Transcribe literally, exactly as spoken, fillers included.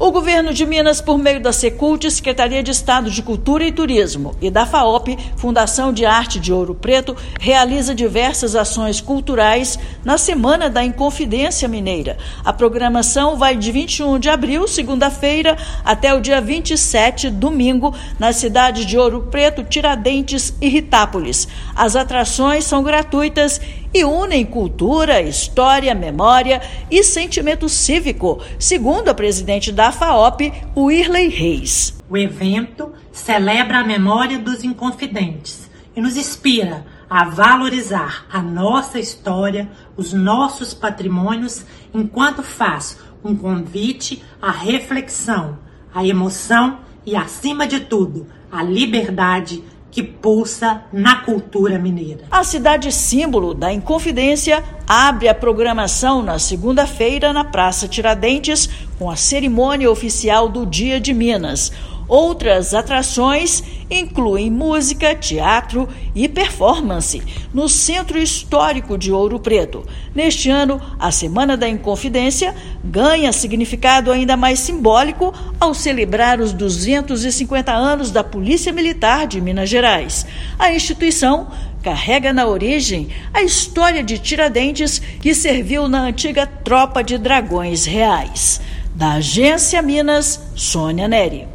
O governo de Minas, por meio da Secult, Secretaria de Estado de Cultura e Turismo, e da FAOP, Fundação de Arte de Ouro Preto, realiza diversas ações culturais na Semana da Inconfidência Mineira. A programação vai de vinte e um de abril, segunda-feira, até o dia vinte e sete, domingo, nas cidades de Ouro Preto, Tiradentes e Ritápolis. As atrações são gratuitas e unem cultura, história, memória e sentimento cívico, segundo a presidente da FAOP, Wirley Reis. O evento celebra a memória dos inconfidentes e nos inspira a valorizar a nossa história, os nossos patrimônios, enquanto faz um convite à reflexão, à emoção e, acima de tudo, à liberdade que pulsa na cultura mineira. A cidade símbolo da Inconfidência abre a programação na segunda-feira na Praça Tiradentes com a cerimônia oficial do Dia de Minas. Outras atrações incluem música, teatro e performance no Centro Histórico de Ouro Preto. Neste ano, a Semana da Inconfidência ganha significado ainda mais simbólico ao celebrar os duzentos e cinquenta anos da Polícia Militar de Minas Gerais. A instituição carrega na origem a história de Tiradentes, que serviu na antiga Tropa de Dragões Reais. Da Agência Minas, Sônia Neri.